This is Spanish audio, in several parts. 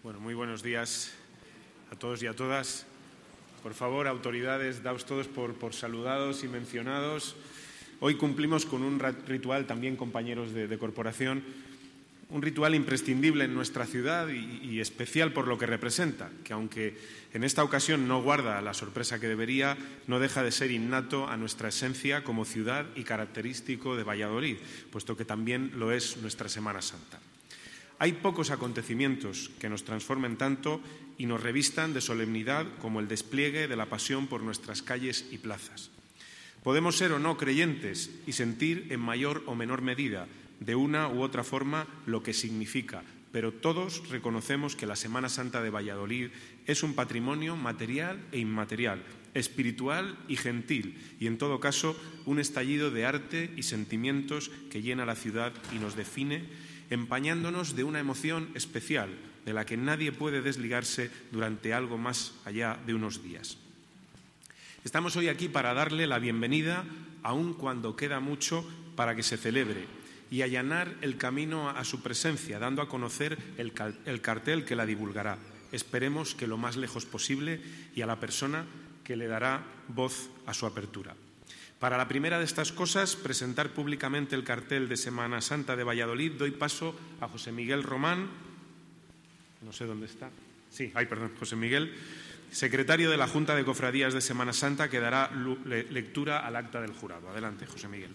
Bueno, muy buenos días a todos y a todas. Por favor, autoridades, daos todos por saludados y mencionados. Hoy cumplimos con un ritual, también compañeros de corporación, un ritual imprescindible en nuestra ciudad y especial por lo que representa, que aunque en esta ocasión no guarda la sorpresa que debería, no deja de ser innato a nuestra esencia como ciudad y característico de Valladolid, puesto que también lo es nuestra Semana Santa. Hay pocos acontecimientos que nos transformen tanto y nos revistan de solemnidad como el despliegue de la pasión por nuestras calles y plazas. Podemos ser o no creyentes y sentir en mayor o menor medida, de una u otra forma, lo que significa, pero todos reconocemos que la Semana Santa de Valladolid es un patrimonio material e inmaterial, espiritual y gentil, y en todo caso un estallido de arte y sentimientos que llena la ciudad y nos define, empañándonos de una emoción especial, de la que nadie puede desligarse durante algo más allá de unos días. Estamos hoy aquí para darle la bienvenida, aun cuando queda mucho para que se celebre, y allanar el camino a su presencia, dando a conocer el cartel que la divulgará. Esperemos que lo más lejos posible y a la persona que le dará voz a su apertura. Para la primera de estas cosas, presentar públicamente el cartel de Semana Santa de Valladolid, doy paso a José Miguel Román, no sé dónde está, José Miguel, secretario de la Junta de Cofradías de Semana Santa, que dará lectura al acta del jurado. Adelante, José Miguel.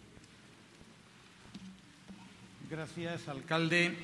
Gracias, alcalde.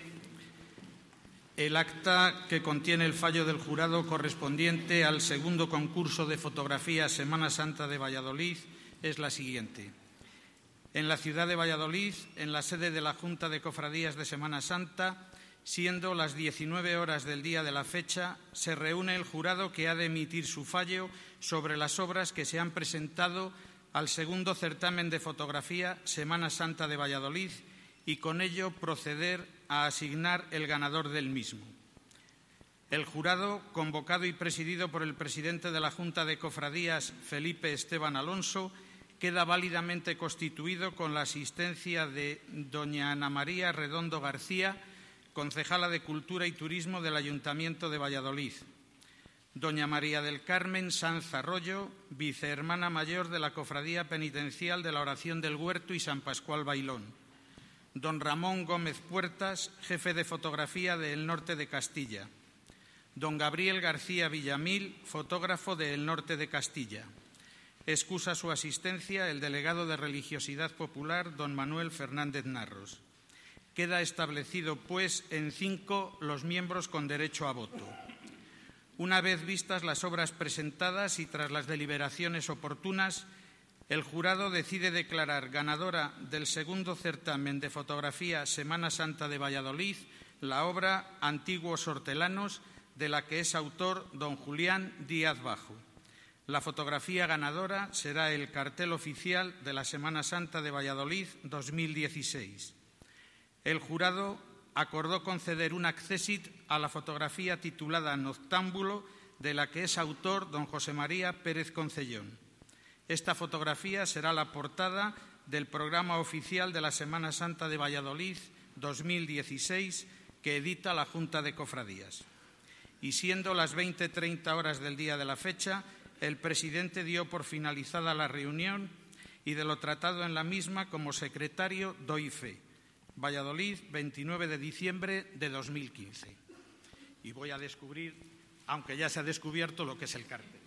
El acta que contiene el fallo del jurado correspondiente al segundo concurso de fotografía Semana Santa de Valladolid es la siguiente. En la ciudad de Valladolid, en la sede de la Junta de Cofradías de Semana Santa, siendo las 19 horas del día de la fecha, se reúne el jurado que ha de emitir su fallo sobre las obras que se han presentado al segundo certamen de fotografía Semana Santa de Valladolid y con ello proceder a asignar el ganador del mismo. El jurado, convocado y presidido por el presidente de la Junta de Cofradías, Felipe Esteban Alonso, queda válidamente constituido con la asistencia de doña Ana María Redondo García, concejala de Cultura y Turismo del Ayuntamiento de Valladolid, doña María del Carmen Sanz Arroyo, vicehermana mayor de la Cofradía Penitencial de la Oración del Huerto y San Pascual Bailón, don Ramón Gómez Puertas, jefe de fotografía del Norte de Castilla, don Gabriel García Villamil, fotógrafo del Norte de Castilla. Excusa su asistencia el delegado de Religiosidad Popular, don Manuel Fernández Narros. Queda establecido, pues, en 5 los miembros con derecho a voto. Una vez vistas las obras presentadas y tras las deliberaciones oportunas, el jurado decide declarar ganadora del segundo certamen de fotografía Semana Santa de Valladolid la obra Antiguos Hortelanos, de la que es autor don Julián Díaz Bajo. La fotografía ganadora será el cartel oficial de la Semana Santa de Valladolid 2016. El jurado acordó conceder un accésit a la fotografía titulada Noctámbulo, de la que es autor don José María Pérez Concellón. Esta fotografía será la portada del programa oficial de la Semana Santa de Valladolid 2016 que edita la Junta de Cofradías. Y siendo las 20:30 horas del día de la fecha, el presidente dio por finalizada la reunión y de lo tratado en la misma como secretario doy fe. Valladolid, 29 de diciembre de 2015. Y voy a descubrir, aunque ya se ha descubierto, lo que es el cartel.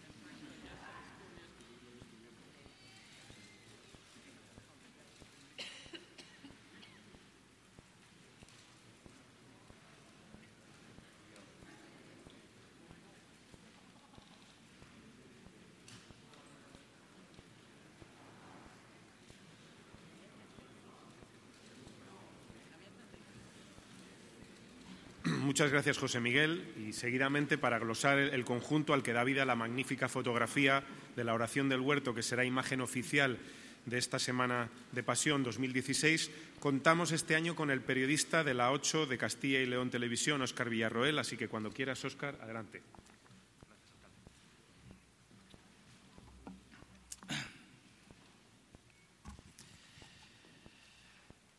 Muchas gracias, José Miguel. Y seguidamente, para glosar el conjunto al que da vida la magnífica fotografía de la Oración del Huerto, que será imagen oficial de esta Semana de Pasión 2016, contamos este año con el periodista de la 8 de Castilla y León Televisión, Óscar Villarroel. Así que cuando quieras, Óscar, adelante.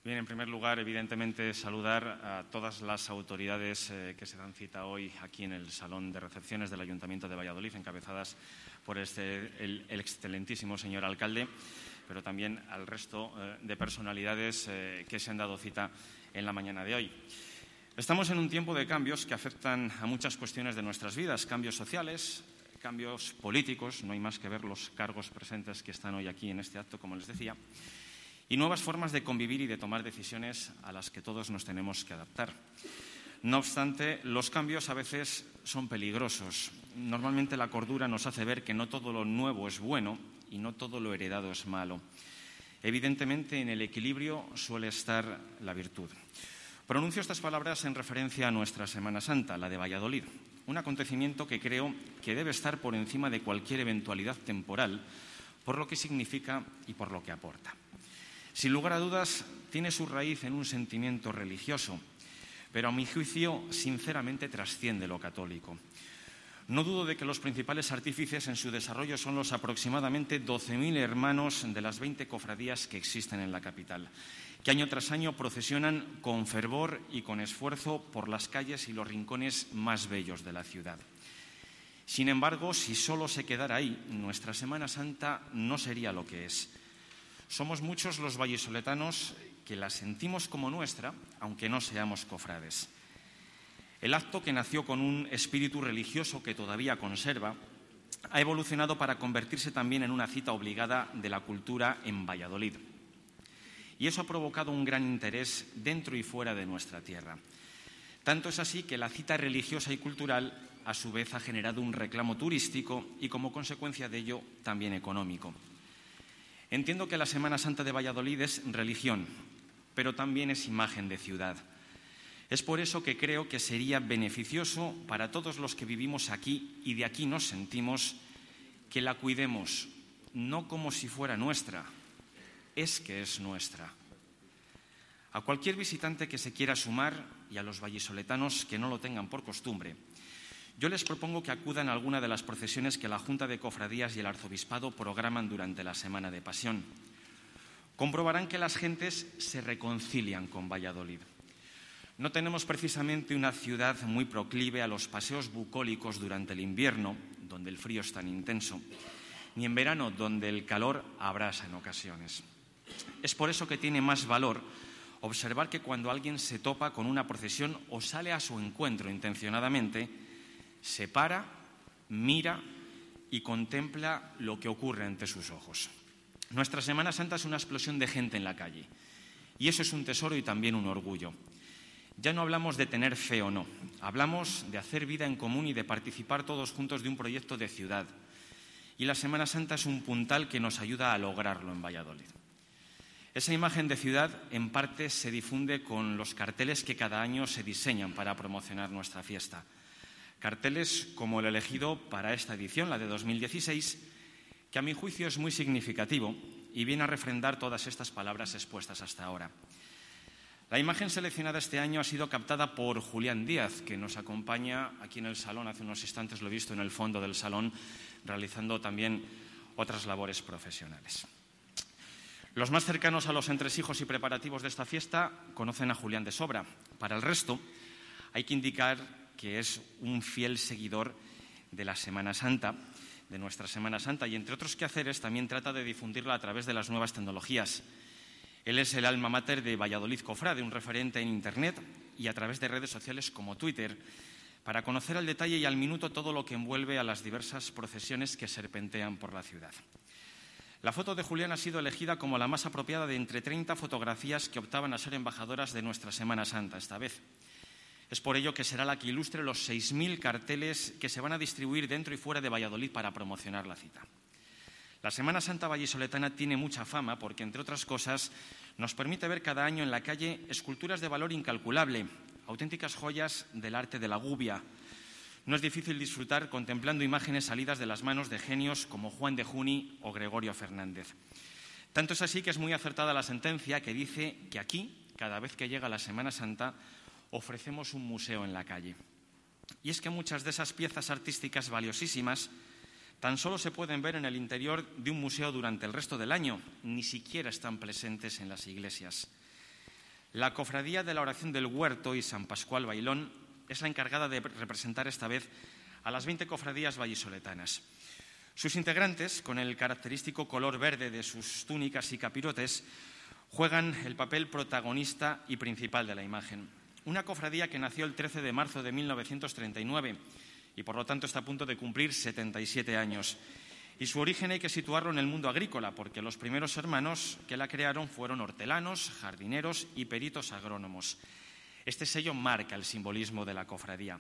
Bien, en primer lugar, evidentemente, saludar a todas las autoridades que se dan cita hoy aquí en el Salón de Recepciones del Ayuntamiento de Valladolid, encabezadas por el excelentísimo señor alcalde, pero también al resto de personalidades que se han dado cita en la mañana de hoy. Estamos en un tiempo de cambios que afectan a muchas cuestiones de nuestras vidas, cambios sociales, cambios políticos, no hay más que ver los cargos presentes que están hoy aquí en este acto, como les decía, y nuevas formas de convivir y de tomar decisiones a las que todos nos tenemos que adaptar. No obstante, los cambios a veces son peligrosos. Normalmente la cordura nos hace ver que no todo lo nuevo es bueno y no todo lo heredado es malo. Evidentemente, en el equilibrio suele estar la virtud. Pronuncio estas palabras en referencia a nuestra Semana Santa, la de Valladolid, un acontecimiento que creo que debe estar por encima de cualquier eventualidad temporal, por lo que significa y por lo que aporta. Sin lugar a dudas, tiene su raíz en un sentimiento religioso, pero a mi juicio, sinceramente, trasciende lo católico. No dudo de que los principales artífices en su desarrollo son los aproximadamente 12.000 hermanos de las 20 cofradías que existen en la capital, que año tras año procesionan con fervor y con esfuerzo por las calles y los rincones más bellos de la ciudad. Sin embargo, si solo se quedara ahí, nuestra Semana Santa no sería lo que es. Somos muchos los vallisoletanos que la sentimos como nuestra, aunque no seamos cofrades. El acto, que nació con un espíritu religioso que todavía conserva, ha evolucionado para convertirse también en una cita obligada de la cultura en Valladolid. Y eso ha provocado un gran interés dentro y fuera de nuestra tierra. Tanto es así que la cita religiosa y cultural, a su vez, ha generado un reclamo turístico y, como consecuencia de ello, también económico. Entiendo que la Semana Santa de Valladolid es religión, pero también es imagen de ciudad. Es por eso que creo que sería beneficioso para todos los que vivimos aquí y de aquí nos sentimos, que la cuidemos, no como si fuera nuestra, es que es nuestra. A cualquier visitante que se quiera sumar y a los vallisoletanos que no lo tengan por costumbre, yo les propongo que acudan a alguna de las procesiones que la Junta de Cofradías y el Arzobispado programan durante la Semana de Pasión. Comprobarán que las gentes se reconcilian con Valladolid. No tenemos precisamente una ciudad muy proclive a los paseos bucólicos durante el invierno, donde el frío es tan intenso, ni en verano, donde el calor abrasa en ocasiones. Es por eso que tiene más valor observar que cuando alguien se topa con una procesión o sale a su encuentro intencionadamente, se para, mira y contempla lo que ocurre ante sus ojos. Nuestra Semana Santa es una explosión de gente en la calle, y eso es un tesoro y también un orgullo. Ya no hablamos de tener fe o no, hablamos de hacer vida en común y de participar todos juntos de un proyecto de ciudad. Y la Semana Santa es un puntal que nos ayuda a lograrlo en Valladolid. Esa imagen de ciudad, en parte, se difunde con los carteles que cada año se diseñan para promocionar nuestra fiesta. Carteles como el elegido para esta edición, la de 2016, que a mi juicio es muy significativo y viene a refrendar todas estas palabras expuestas hasta ahora. La imagen seleccionada este año ha sido captada por Julián Díaz, que nos acompaña aquí en el salón. Hace unos instantes lo he visto en el fondo del salón, realizando también otras labores profesionales. Los más cercanos a los entresijos y preparativos de esta fiesta conocen a Julián de sobra. Para el resto, hay que indicar que es un fiel seguidor de la Semana Santa, de nuestra Semana Santa, y entre otros quehaceres también trata de difundirla a través de las nuevas tecnologías. Él es el alma mater de Valladolid Cofrade, un referente en Internet y a través de redes sociales como Twitter, para conocer al detalle y al minuto todo lo que envuelve a las diversas procesiones que serpentean por la ciudad. La foto de Julián ha sido elegida como la más apropiada de entre 30 fotografías que optaban a ser embajadoras de nuestra Semana Santa esta vez. Es por ello que será la que ilustre los 6.000 carteles que se van a distribuir dentro y fuera de Valladolid para promocionar la cita. La Semana Santa vallisoletana tiene mucha fama porque, entre otras cosas, nos permite ver cada año en la calle esculturas de valor incalculable, auténticas joyas del arte de la gubia. No es difícil disfrutar contemplando imágenes salidas de las manos de genios como Juan de Juni o Gregorio Fernández. Tanto es así que es muy acertada la sentencia que dice que aquí, cada vez que llega la Semana Santa, ofrecemos un museo en la calle. Y es que muchas de esas piezas artísticas valiosísimas tan solo se pueden ver en el interior de un museo durante el resto del año, ni siquiera están presentes en las iglesias. La Cofradía de la Oración del Huerto y San Pascual Bailón es la encargada de representar esta vez a las 20 cofradías vallisoletanas. Sus integrantes, con el característico color verde de sus túnicas y capirotes, juegan el papel protagonista y principal de la imagen. Una cofradía que nació el 13 de marzo de 1939 y por lo tanto está a punto de cumplir 77 años. Y su origen hay que situarlo en el mundo agrícola, porque los primeros hermanos que la crearon fueron hortelanos, jardineros y peritos agrónomos. Este sello marca el simbolismo de la cofradía.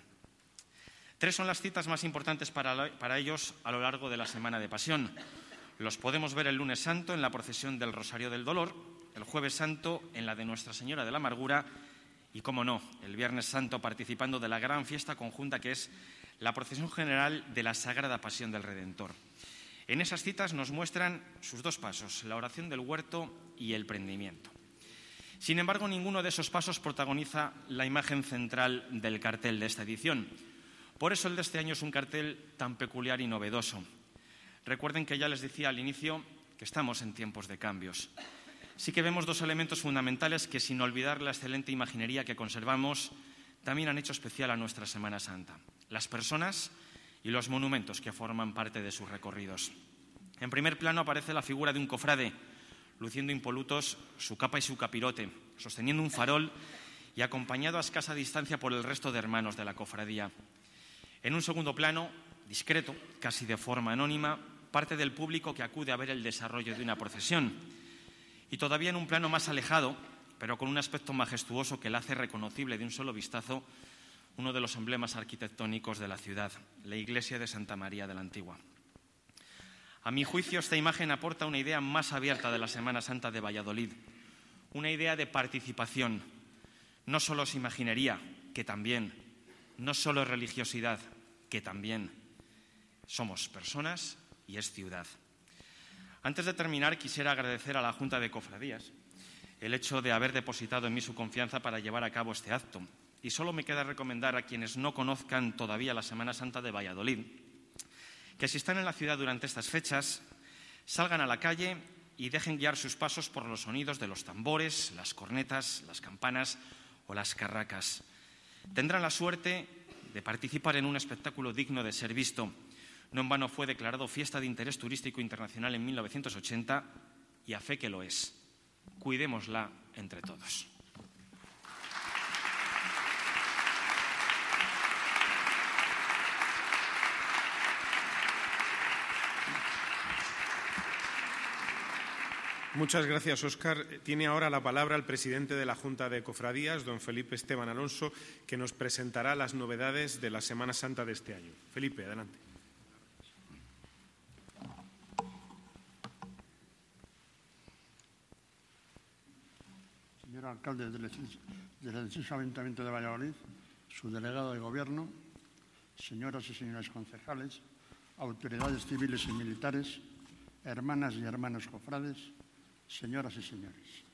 3 son las citas más importantes para ellos a lo largo de la Semana de Pasión. Los podemos ver el lunes santo en la procesión del Rosario del Dolor, el jueves santo en la de Nuestra Señora de la Amargura y, cómo no, el viernes santo participando de la gran fiesta conjunta que es la procesión general de la Sagrada Pasión del Redentor. En esas citas nos muestran sus 2 pasos, la oración del huerto y el prendimiento. Sin embargo, ninguno de esos pasos protagoniza la imagen central del cartel de esta edición. Por eso el de este año es un cartel tan peculiar y novedoso. Recuerden que ya les decía al inicio que estamos en tiempos de cambios. Sí que vemos 2 elementos fundamentales que, sin olvidar la excelente imaginería que conservamos, también han hecho especial a nuestra Semana Santa: las personas y los monumentos que forman parte de sus recorridos. En primer plano aparece la figura de un cofrade, luciendo impolutos su capa y su capirote, sosteniendo un farol y acompañado a escasa distancia por el resto de hermanos de la cofradía. En un segundo plano, discreto, casi de forma anónima, parte del público que acude a ver el desarrollo de una procesión. Y todavía en un plano más alejado, pero con un aspecto majestuoso que la hace reconocible de un solo vistazo, uno de los emblemas arquitectónicos de la ciudad, la iglesia de Santa María de la Antigua. A mi juicio, esta imagen aporta una idea más abierta de la Semana Santa de Valladolid, una idea de participación. No solo es imaginería, que también, no solo es religiosidad, que también. Somos personas y es ciudad. Antes de terminar, quisiera agradecer a la Junta de Cofradías el hecho de haber depositado en mí su confianza para llevar a cabo este acto. Y solo me queda recomendar a quienes no conozcan todavía la Semana Santa de Valladolid que, si están en la ciudad durante estas fechas, salgan a la calle y dejen guiar sus pasos por los sonidos de los tambores, las cornetas, las campanas o las carracas. Tendrán la suerte de participar en un espectáculo digno de ser visto. No en vano fue declarado Fiesta de Interés Turístico Internacional en 1980 y a fe que lo es. Cuidémosla entre todos. Muchas gracias, Óscar. Tiene ahora la palabra el presidente de la Junta de Cofradías, don Felipe Esteban Alonso, que nos presentará las novedades de la Semana Santa de este año. Felipe, adelante. Señor alcalde del excelentísimo Ayuntamiento de Valladolid, su delegado de Gobierno, señoras y señores concejales, autoridades civiles y militares, hermanas y hermanos cofrades, señoras y señores.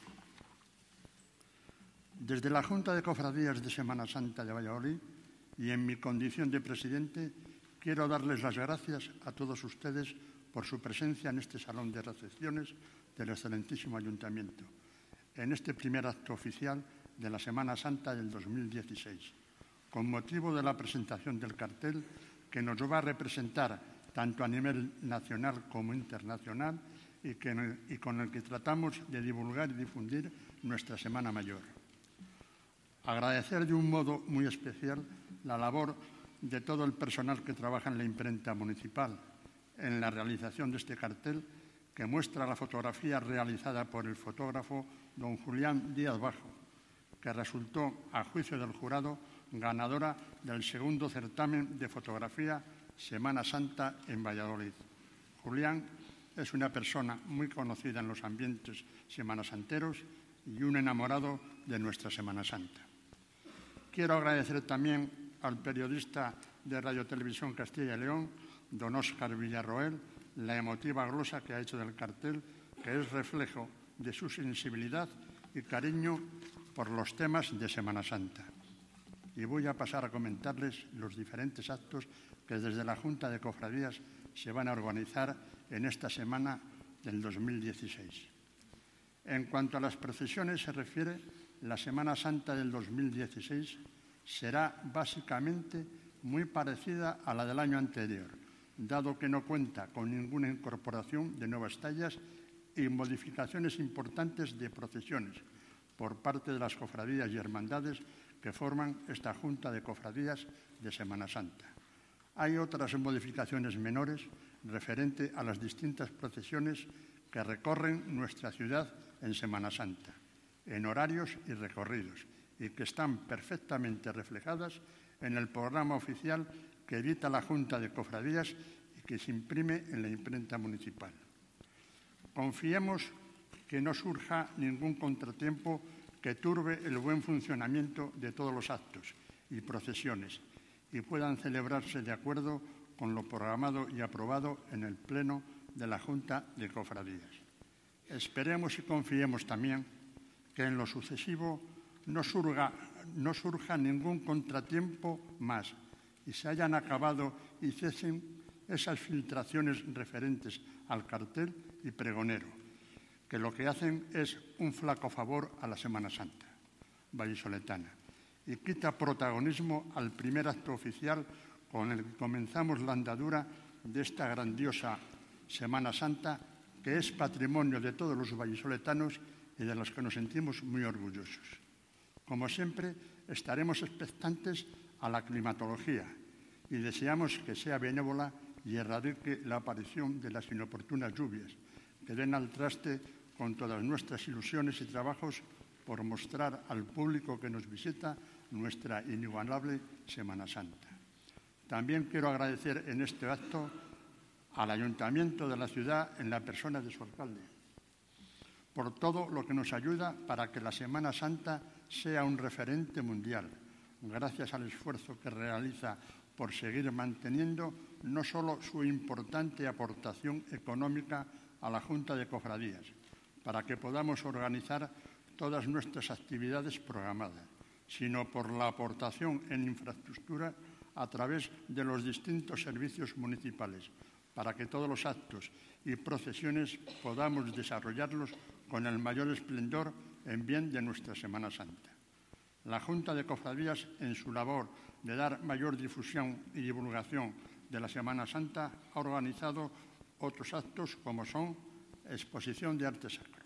Desde la Junta de Cofradías de Semana Santa de Valladolid y en mi condición de presidente, quiero darles las gracias a todos ustedes por su presencia en este salón de recepciones del excelentísimo Ayuntamiento, en este primer acto oficial de la Semana Santa del 2016, con motivo de la presentación del cartel que nos va a representar tanto a nivel nacional como internacional y con el que tratamos de divulgar y difundir nuestra Semana Mayor. Agradecer de un modo muy especial la labor de todo el personal que trabaja en la imprenta municipal en la realización de este cartel, que muestra la fotografía realizada por el fotógrafo don Julián Díaz Bajo, que resultó, a juicio del jurado, ganadora del segundo certamen de fotografía Semana Santa en Valladolid. Julián es una persona muy conocida en los ambientes semanasanteros y un enamorado de nuestra Semana Santa. Quiero agradecer también al periodista de Radio Televisión Castilla y León, don Óscar Villarroel, la emotiva glosa que ha hecho del cartel, que es reflejo de su sensibilidad y cariño por los temas de Semana Santa. Y voy a pasar a comentarles los diferentes actos que desde la Junta de Cofradías se van a organizar en esta semana del 2016. En cuanto a las procesiones se refiere, la Semana Santa del 2016 será básicamente muy parecida a la del año anterior, dado que no cuenta con ninguna incorporación de nuevas tallas y modificaciones importantes de procesiones por parte de las cofradías y hermandades que forman esta Junta de Cofradías de Semana Santa. Hay otras modificaciones menores referente a las distintas procesiones que recorren nuestra ciudad en Semana Santa, en horarios y recorridos, y que están perfectamente reflejadas en el programa oficial que edita la Junta de Cofradías y que se imprime en la imprenta municipal. Confiemos que no surja ningún contratiempo que turbe el buen funcionamiento de todos los actos y procesiones y puedan celebrarse de acuerdo con lo programado y aprobado en el Pleno de la Junta de Cofradías. Esperemos y confiemos también que en lo sucesivo no surja ningún contratiempo más y se hayan acabado y cesen esas filtraciones referentes al cartel y pregonero, que lo que hacen es un flaco favor a la Semana Santa vallisoletana y quita protagonismo al primer acto oficial con el que comenzamos la andadura de esta grandiosa Semana Santa, que es patrimonio de todos los vallisoletanos y de los que nos sentimos muy orgullosos. Como siempre, estaremos expectantes a la climatología y deseamos que sea benévola y erradique la aparición de las inoportunas lluvias, que den al traste con todas nuestras ilusiones y trabajos por mostrar al público que nos visita nuestra inigualable Semana Santa. También quiero agradecer en este acto al Ayuntamiento de la ciudad en la persona de su alcalde por todo lo que nos ayuda para que la Semana Santa sea un referente mundial, gracias al esfuerzo que realiza por seguir manteniendo no solo su importante aportación económica a la Junta de Cofradías, para que podamos organizar todas nuestras actividades programadas, sino por la aportación en infraestructura a través de los distintos servicios municipales, para que todos los actos y procesiones podamos desarrollarlos con el mayor esplendor en bien de nuestra Semana Santa. La Junta de Cofradías, en su labor de dar mayor difusión y divulgación de la Semana Santa, ha organizado otros actos como son Exposición de Arte Sacro.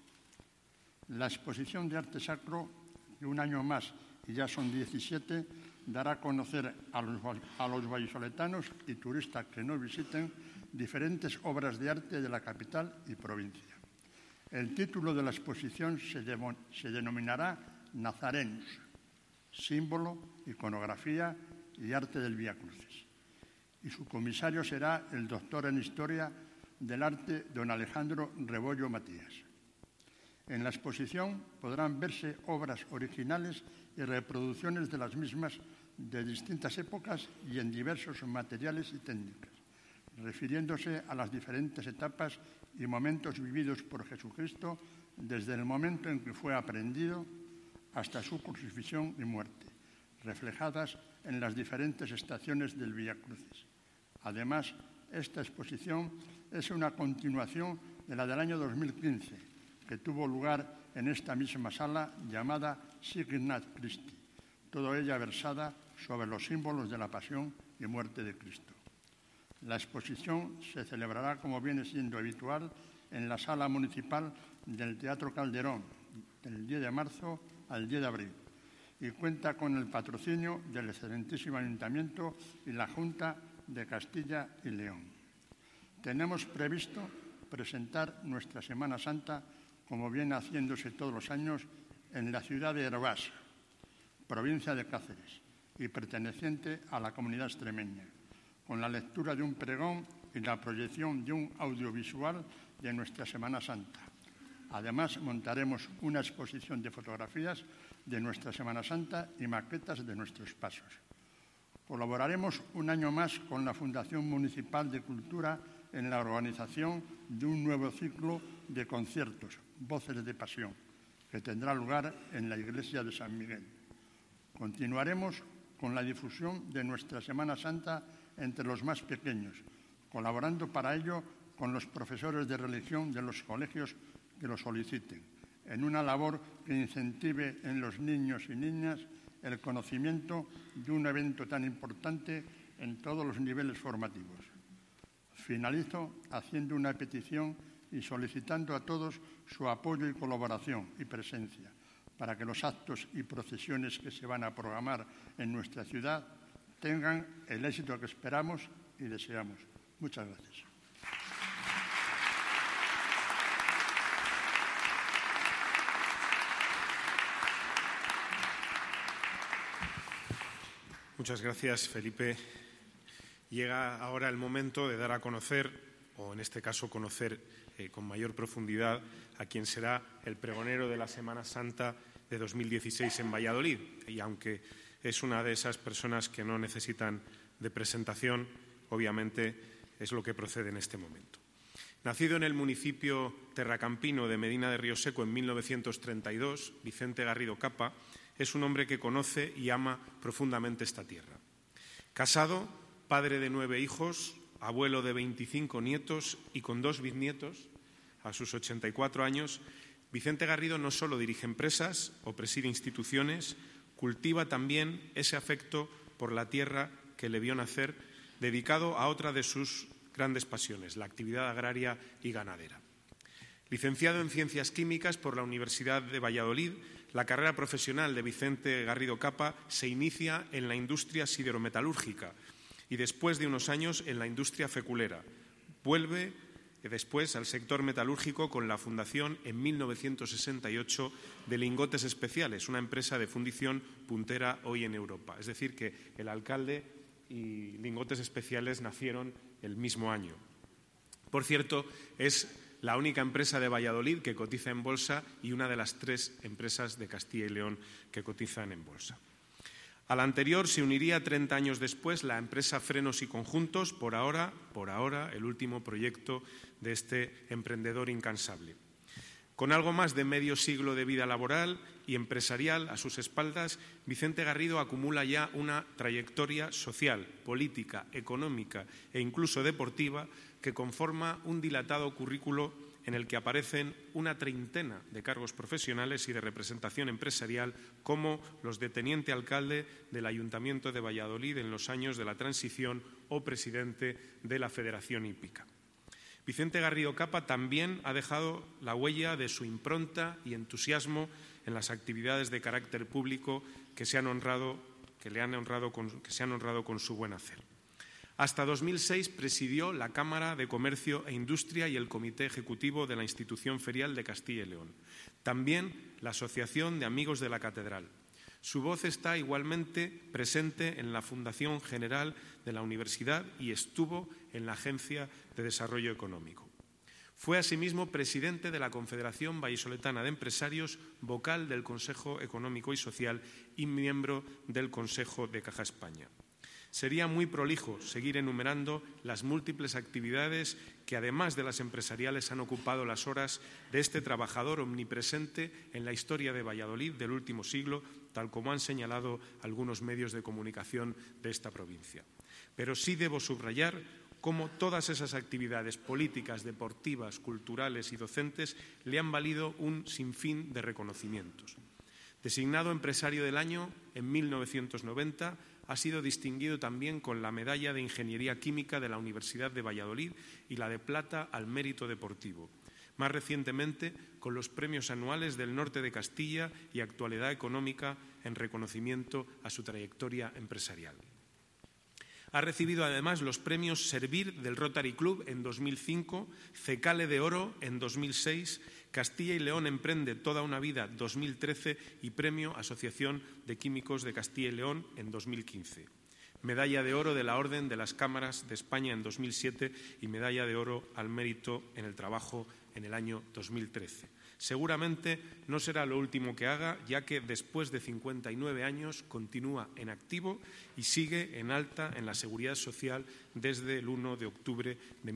La Exposición de Arte Sacro, que un año más, y ya son 17, dará a conocer a los vallisoletanos y turistas que nos visiten diferentes obras de arte de la capital y provincia. El título de la exposición se denominará Nazarenos, símbolo, iconografía y arte del Vía Crucis. Y su comisario será el doctor en Historia del Arte, don Alejandro Rebollo Matías. En la exposición podrán verse obras originales y reproducciones de las mismas de distintas épocas y en diversos materiales y técnicas, refiriéndose a las diferentes etapas y momentos vividos por Jesucristo desde el momento en que fue aprehendido hasta su crucifixión y muerte, reflejadas en las diferentes estaciones del Vía Crucis. Además, esta exposición es una continuación de la del año 2015, que tuvo lugar en esta misma sala llamada Signat Christi, toda ella versada sobre los símbolos de la pasión y muerte de Cristo. La exposición se celebrará, como viene siendo habitual, en la sala municipal del Teatro Calderón, del 10 de marzo al 10 de abril, y cuenta con el patrocinio del excelentísimo Ayuntamiento y la Junta de Castilla y León. Tenemos previsto presentar nuestra Semana Santa, como viene haciéndose todos los años, en la ciudad de Herbás, provincia de Cáceres, y perteneciente a la comunidad extremeña, con la lectura de un pregón y la proyección de un audiovisual de nuestra Semana Santa. Además, montaremos una exposición de fotografías de nuestra Semana Santa y maquetas de nuestros pasos. Colaboraremos un año más con la Fundación Municipal de Cultura en la organización de un nuevo ciclo de conciertos, Voces de Pasión, que tendrá lugar en la iglesia de San Miguel. Continuaremos con la difusión de nuestra Semana Santa entre los más pequeños, colaborando para ello con los profesores de religión de los colegios que lo soliciten, en una labor que incentive en los niños y niñas el conocimiento de un evento tan importante en todos los niveles formativos. Finalizo haciendo una petición y solicitando a todos su apoyo y colaboración y presencia para que los actos y procesiones que se van a programar en nuestra ciudad tengan el éxito que esperamos y deseamos. Muchas gracias. Muchas gracias, Felipe. Llega ahora el momento de dar a conocer, o en este caso conocer con mayor profundidad, a quien será el pregonero de la Semana Santa de 2016 en Valladolid. Y aunque es una de esas personas que no necesitan de presentación, obviamente es lo que procede en este momento. Nacido en el municipio terracampino de Medina de Rioseco en 1932, Vicente Garrido Capa es un hombre que conoce y ama profundamente esta tierra. Casado, padre de 9 hijos, abuelo de 25 nietos y con 2 bisnietos, a sus 84 años, Vicente Garrido no solo dirige empresas o preside instituciones, cultiva también ese afecto por la tierra que le vio nacer, dedicado a otra de sus grandes pasiones, la actividad agraria y ganadera. Licenciado en Ciencias Químicas por la Universidad de Valladolid, la carrera profesional de Vicente Garrido Capa se inicia en la industria siderometalúrgica y después de unos años en la industria feculera. Vuelve después al sector metalúrgico con la fundación en 1968 de Lingotes Especiales, una empresa de fundición puntera hoy en Europa. Es decir, que el alcalde y Lingotes Especiales nacieron el mismo año. Por cierto, es la única empresa de Valladolid que cotiza en bolsa y una de las 3 empresas de Castilla y León que cotizan en bolsa. A la anterior se uniría 30 años después la empresa Frenos y Conjuntos, por ahora el último proyecto de este emprendedor incansable. Con algo más de medio siglo de vida laboral y empresarial a sus espaldas, Vicente Garrido acumula ya una trayectoria social, política, económica e incluso deportiva que conforma un dilatado currículo en el que aparecen una treintena de cargos profesionales y de representación empresarial, como los de teniente alcalde del Ayuntamiento de Valladolid en los años de la transición o presidente de la Federación Hípica. Vicente Garrido Capa también ha dejado la huella de su impronta y entusiasmo en las actividades de carácter público que se han honrado con su buen hacer. Hasta 2006 presidió la Cámara de Comercio e Industria y el Comité Ejecutivo de la Institución Ferial de Castilla y León. También la Asociación de Amigos de la Catedral. Su voz está igualmente presente en la Fundación General de la Universidad y estuvo en la Agencia de Desarrollo Económico. Fue asimismo presidente de la Confederación Vallisoletana de Empresarios, vocal del Consejo Económico y Social y miembro del Consejo de Caja España. Sería muy prolijo seguir enumerando las múltiples actividades que, además de las empresariales, han ocupado las horas de este trabajador omnipresente en la historia de Valladolid del último siglo, tal como han señalado algunos medios de comunicación de esta provincia. Pero sí debo subrayar cómo todas esas actividades políticas, deportivas, culturales y docentes le han valido un sinfín de reconocimientos. Designado empresario del año en 1990, ha sido distinguido también con la Medalla de Ingeniería Química de la Universidad de Valladolid y la de Plata al Mérito Deportivo. Más recientemente, con los premios anuales del Norte de Castilla y Actualidad Económica en reconocimiento a su trayectoria empresarial. Ha recibido además los premios Servir del Rotary Club en 2005, Cecale de Oro en 2006, Castilla y León Emprende toda una vida 2013 y Premio Asociación de Químicos de Castilla y León en 2015. Medalla de Oro de la Orden de las Cámaras de España en 2007 y Medalla de Oro al Mérito en el Trabajo en el año 2013. Seguramente no será lo último que haga, ya que después de 59 años continúa en activo y sigue en alta en la Seguridad Social desde el 1 de octubre de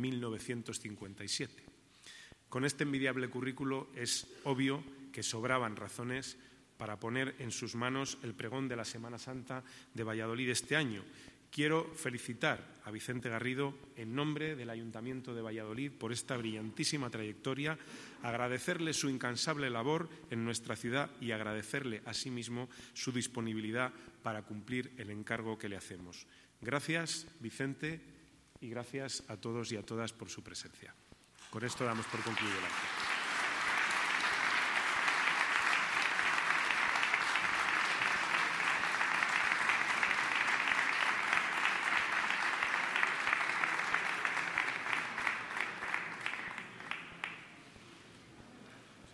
1957. Con este envidiable currículo es obvio que sobraban razones para poner en sus manos el pregón de la Semana Santa de Valladolid este año Quiero felicitar a Vicente Garrido en nombre del Ayuntamiento de Valladolid por esta brillantísima trayectoria, agradecerle su incansable labor en nuestra ciudad y agradecerle asimismo su disponibilidad para cumplir el encargo que le hacemos. Gracias, Vicente, y gracias a todos y a todas por su presencia. Con esto damos por concluido el acto.